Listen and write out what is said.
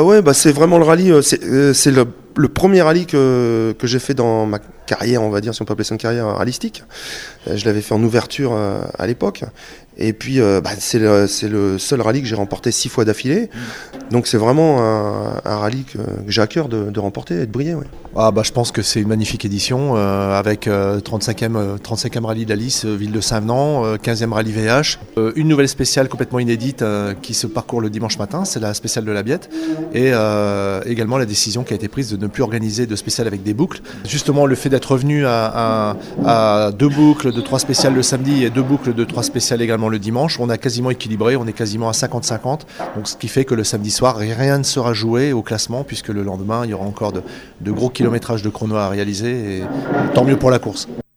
ouais, bah c'est vraiment le rallye. C'est le premier rallye que j'ai fait dans ma carrière, on va dire, si on peut appeler ça une carrière rallyistique. Je l'avais fait en ouverture à l'époque. Et puis, c'est le seul rallye que j'ai remporté 6 fois d'affilée. Donc c'est vraiment un rallye que j'ai à cœur de remporter et de briller. Ouais. Ah bah, je pense que c'est une magnifique édition avec 35e rallye de la Lys, ville de Saint-Venant, 15e rallye VH. Une nouvelle spéciale complètement inédite qui se parcourt le dimanche matin, c'est la spéciale de la Biette. Et également la décision qui a été prise de ne plus organiser de spéciale avec des boucles. Justement, le fait d'être revenu à 2 boucles de 3 spéciales le samedi et 2 boucles de 3 spéciales également le dimanche, on a quasiment équilibré, on est quasiment à 50-50. Donc ce qui fait que le samedi soir, rien ne sera joué au classement puisque le lendemain, il y aura encore de gros kilométrages de chrono à réaliser et tant mieux pour la course.